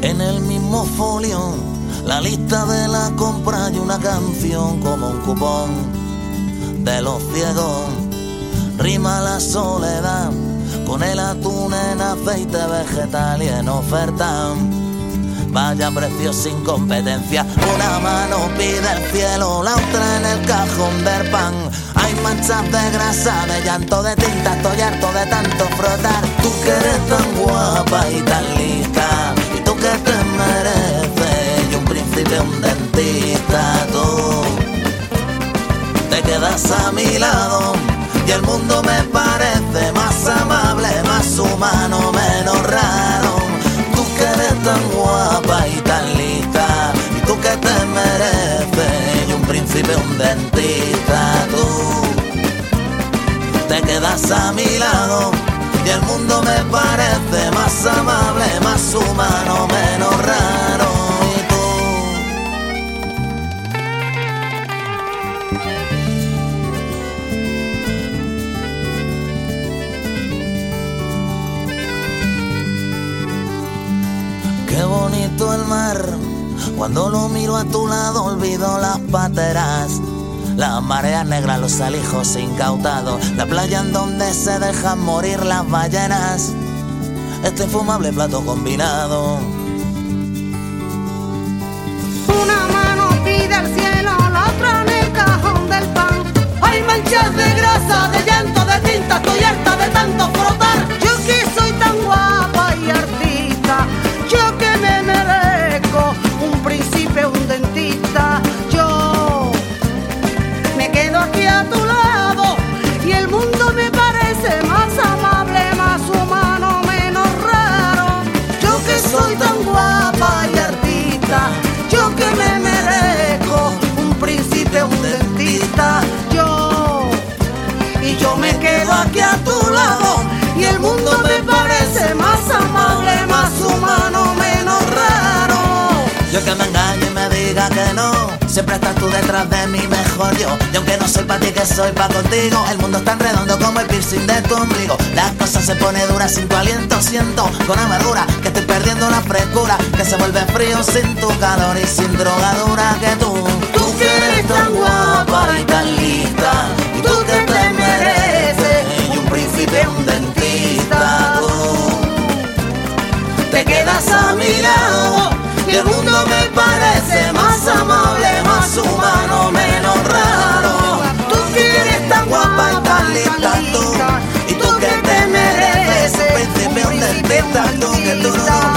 En el mismo folio, la lista de la compra y una canción como un cupón de los ciegos. Rima la soledad con el atún en aceite vegetal y en oferta. Vaya precio sin competencia. Una mano pide el cielo, la otra en el cajón del pan. Hay manchas de grasa, de llanto, de tinta. Estoy harto de tanto frotar. Tú que eres tan guapa y tan lista, y tú que te mereces, y un príncipe, un dentista. Tú te quedas a mi lado y el mundo me parece más amable, más humano, menos raro. Tú que eres tan guapa y tan lista, y tú que te mereces, y un príncipe, un dentista. Tú te quedas a mi lado y el mundo me parece más amable, más humano, menos raro. Y tú, qué bonito el mar, cuando lo miro a tu lado olvido las pateras, las mareas negras, los alijos incautados, la playa en donde se dejan morir las ballenas, este infumable plato combinado. Una mano pide al cielo, la otra en el cajón del pan. Hay manchas de grasa, de llanto, de tinta, estoy harta de tanto frotar. Yo que soy tan guapa y artista, yo que me merezco un príncipe, un dentista. Yo me quedo aquí a tu lado y el mundo me parece más amable, más humano, menos raro. Yo que soy tan guapa y artista, yo que me merezco un príncipe, un dentista. Yo me quedo aquí a tu lado y el mundo me parece más amable, más humano, menos raro. Yo que me engaño y me diga que no, siempre estás tú detrás de mi mejor yo. Y aunque no soy para ti, que soy para contigo, el mundo es tan redondo como el piercing de tu ombligo. Las cosas se ponen duras sin tu aliento, siento con amargura que estoy perdiendo la frescura, que se vuelve frío sin tu calor y sin drogadura. Que tú que eres tan guapa y tan lista, y tú que te mereces, y un príncipe, un dentista. Tú te quedas a mi lado y el mundo me parece más amable, más humano, menos raro. Tú que eres tan guapa y tan lista, tú, y tú que te mereces, un príncipe, un dentista. Tú que tú no